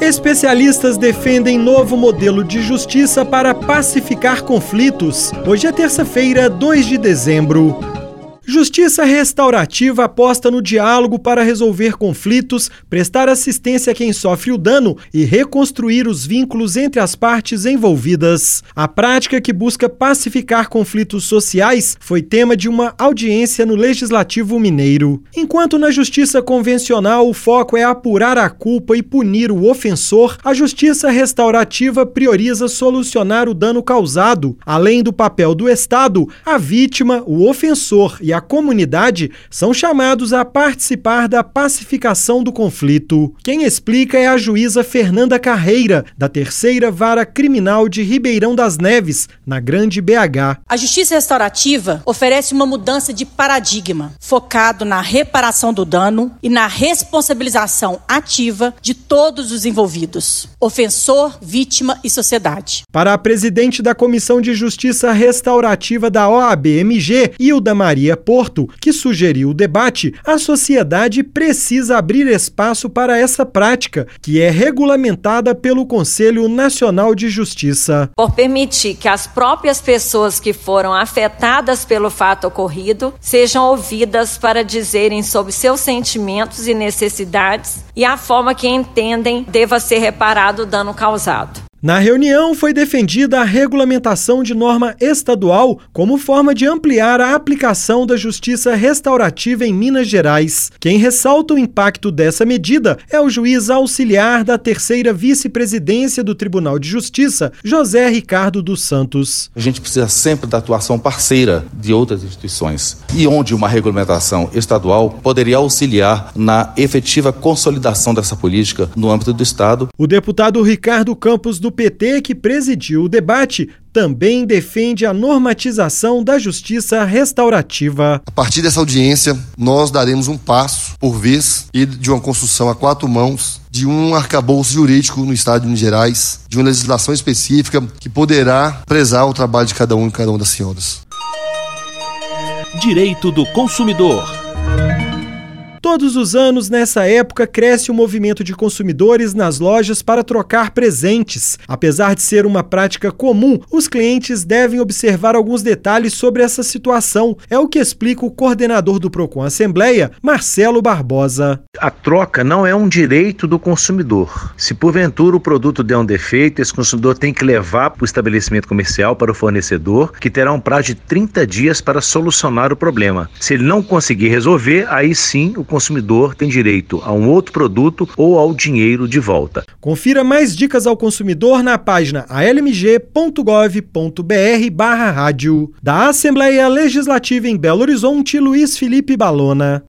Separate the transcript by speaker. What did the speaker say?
Speaker 1: Especialistas defendem novo modelo de justiça para pacificar conflitos. Hoje é terça-feira, 2 de dezembro. Justiça restaurativa aposta no diálogo para resolver conflitos, prestar assistência a quem sofre o dano e reconstruir os vínculos entre as partes envolvidas. A prática que busca pacificar conflitos sociais foi tema de uma audiência no Legislativo Mineiro. Enquanto na justiça convencional o foco é apurar a culpa e punir o ofensor, a justiça restaurativa prioriza solucionar o dano causado. Além do papel do Estado, a vítima, o ofensor e a comunidade são chamados a participar da pacificação do conflito. Quem explica é a juíza Fernanda Carreira, da Terceira Vara Criminal de Ribeirão das Neves, na Grande BH.
Speaker 2: A justiça restaurativa oferece uma mudança de paradigma, focado na reparação do dano e na responsabilização ativa de todos os envolvidos, ofensor, vítima e sociedade.
Speaker 1: Para a presidente da Comissão de Justiça Restaurativa da OAB-MG, Hilda Maria Porto, que sugeriu o debate, a sociedade precisa abrir espaço para essa prática, que é regulamentada pelo Conselho Nacional de Justiça.
Speaker 3: Por permitir que as próprias pessoas que foram afetadas pelo fato ocorrido sejam ouvidas para dizerem sobre seus sentimentos e necessidades e a forma que entendem deva ser reparado o dano causado.
Speaker 1: Na reunião, foi defendida a regulamentação de norma estadual como forma de ampliar a aplicação da justiça restaurativa em Minas Gerais. Quem ressalta o impacto dessa medida é o juiz auxiliar da terceira vice-presidência do Tribunal de Justiça, José Ricardo dos Santos.
Speaker 4: A gente precisa sempre da atuação parceira de outras instituições e onde uma regulamentação estadual poderia auxiliar na efetiva consolidação dessa política no âmbito do Estado.
Speaker 1: O deputado Ricardo Campos, do PT, que presidiu o debate, também defende a normatização da justiça restaurativa.
Speaker 5: A partir dessa audiência, nós daremos um passo por vez e de uma construção a 4 mãos de um arcabouço jurídico no Estado de Minas Gerais, de uma legislação específica que poderá prezar o trabalho de cada um e cada uma das senhoras.
Speaker 6: Direito do consumidor.
Speaker 1: Todos os anos, nessa época, cresce o movimento de consumidores nas lojas para trocar presentes. Apesar de ser uma prática comum, os clientes devem observar alguns detalhes sobre essa situação. É o que explica o coordenador do Procon Assembleia, Marcelo Barbosa.
Speaker 7: A troca não é um direito do consumidor. Se porventura o produto der um defeito, esse consumidor tem que levar para o estabelecimento comercial, para o fornecedor, que terá um prazo de 30 dias para solucionar o problema. Se ele não conseguir resolver, aí sim o consumidor tem direito a um outro produto ou ao dinheiro de volta.
Speaker 1: Confira mais dicas ao consumidor na página almg.gov.br/rádio. Da Assembleia Legislativa em Belo Horizonte, Luiz Felipe Balona.